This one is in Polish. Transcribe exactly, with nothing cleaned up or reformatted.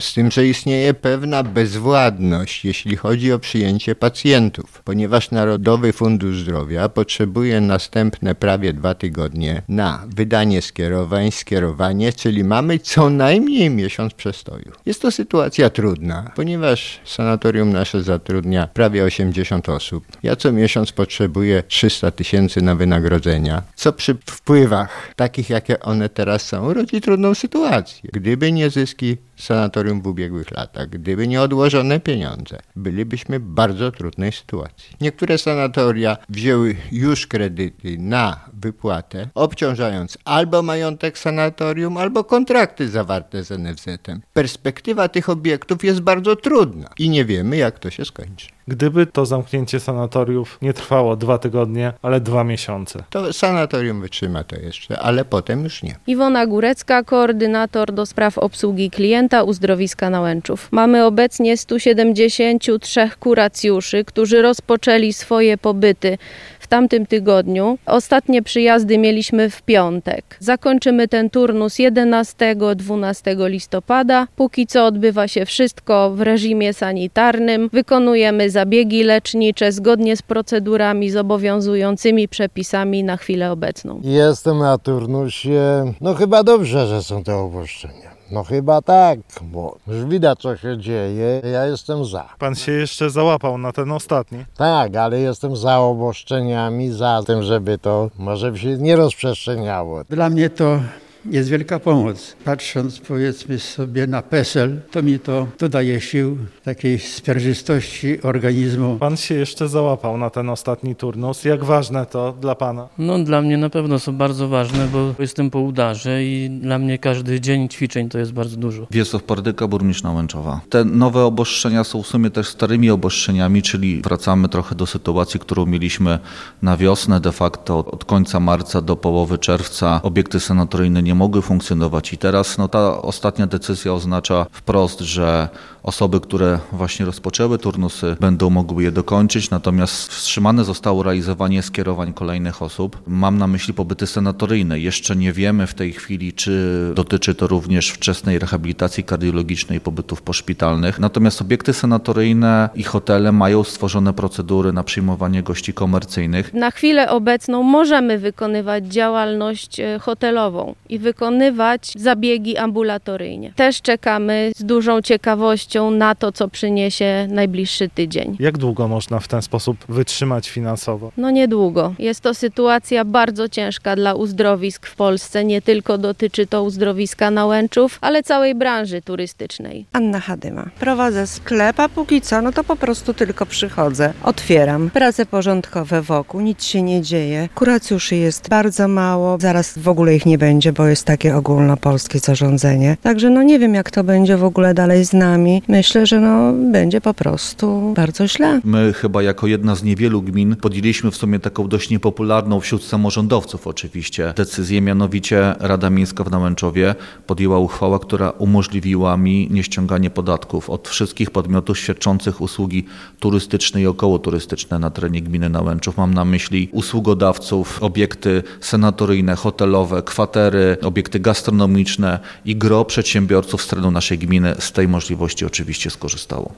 Z tym, że istnieje pewna bezwładność, jeśli chodzi o przyjęcie pacjentów, ponieważ Narodowy Fundusz Zdrowia potrzebuje następne prawie dwa tygodnie na wydanie skierowań, skierowanie, czyli mamy co najmniej miesiąc przestoju. Jest to sytuacja trudna, ponieważ sanatorium nasze zatrudnia prawie osiemdziesiąt osób. Ja co miesiąc potrzebuję trzysta tysięcy na wynagrodzenia, co przy wpływach takich, jakie one teraz są, rodzi trudną sytuację. Gdyby nie zyski sanatorium w ubiegłych latach, gdyby nie odłożone pieniądze, bylibyśmy w bardzo trudnej sytuacji. Niektóre sanatoria wzięły już kredyty na wypłatę, obciążając albo majątek sanatorium, albo kontrakty zawarte z N F Z-em. Perspektywa tych obiektów jest bardzo trudna i nie wiemy, jak to się skończy. Gdyby to zamknięcie sanatoriów nie trwało dwa tygodnie, ale dwa miesiące. To sanatorium wytrzyma to jeszcze, ale potem już nie. Iwona Górecka, koordynator do spraw obsługi klienta Uzdrowiska Nałęczów. Mamy obecnie stu siedemdziesięciu trzech kuracjuszy, którzy rozpoczęli swoje pobyty w tamtym tygodniu. Ostatnie przyjazdy mieliśmy w piątek. Zakończymy ten turnus jedenastego do dwunastego listopada. Póki co odbywa się wszystko w reżimie sanitarnym. Wykonujemy zabiegi lecznicze zgodnie z procedurami, z obowiązującymi przepisami na chwilę obecną. Jestem na turnusie. No chyba dobrze, że są te obostrzenia. No chyba tak, bo już widać, co się dzieje. Ja jestem za. Pan się jeszcze załapał na ten ostatni? Tak, ale jestem za obostrzeniami, za tym, żeby to może się nie rozprzestrzeniało. Dla mnie to jest wielka pomoc. Patrząc, powiedzmy sobie, na PESEL, to mi to dodaje sił, takiej sprężystości organizmu. Pan się jeszcze załapał na ten ostatni turnus. Jak ważne to dla pana? No dla mnie na pewno są bardzo ważne, bo jestem po udarze i dla mnie każdy dzień ćwiczeń to jest bardzo dużo. Wiesław Pardyka, burmistrz Nałęczowa. Te nowe obostrzenia są w sumie też starymi obostrzeniami, czyli wracamy trochę do sytuacji, którą mieliśmy na wiosnę. De facto od końca marca do połowy czerwca obiekty sanatoryjne nie nie mogły funkcjonować i teraz no, ta ostatnia decyzja oznacza wprost, że osoby, które właśnie rozpoczęły turnusy, będą mogły je dokończyć, natomiast wstrzymane zostało realizowanie skierowań kolejnych osób. Mam na myśli pobyty sanatoryjne. Jeszcze nie wiemy w tej chwili, czy dotyczy to również wczesnej rehabilitacji kardiologicznej, pobytów poszpitalnych. Natomiast obiekty sanatoryjne i hotele mają stworzone procedury na przyjmowanie gości komercyjnych. Na chwilę obecną możemy wykonywać działalność hotelową i wykonywać zabiegi ambulatoryjnie. Też czekamy z dużą ciekawością na to, co przyniesie najbliższy tydzień. Jak długo można w ten sposób wytrzymać finansowo? No niedługo. Jest to sytuacja bardzo ciężka dla uzdrowisk w Polsce. Nie tylko dotyczy to uzdrowiska Nałęczów, ale całej branży turystycznej. Anna Hadyma. Prowadzę sklep, a póki co, no to po prostu tylko przychodzę. Otwieram. Prace porządkowe wokół, nic się nie dzieje. Kuracjuszy jest bardzo mało. Zaraz w ogóle ich nie będzie, bo jest takie ogólnopolskie zarządzenie. Także no nie wiem, jak to będzie w ogóle dalej z nami. Myślę, że no będzie po prostu bardzo źle. My chyba jako jedna z niewielu gmin podjęliśmy w sumie taką dość niepopularną wśród samorządowców oczywiście decyzję, mianowicie Rada Miejska w Nałęczowie podjęła uchwałę, która umożliwiła mi nieściąganie podatków od wszystkich podmiotów świadczących usługi turystyczne i okołoturystyczne na terenie gminy Nałęczów. Mam na myśli usługodawców, obiekty sanatoryjne, hotelowe, kwatery, obiekty gastronomiczne i gro przedsiębiorców z terenu naszej gminy z tej możliwości oczywiście skorzystało.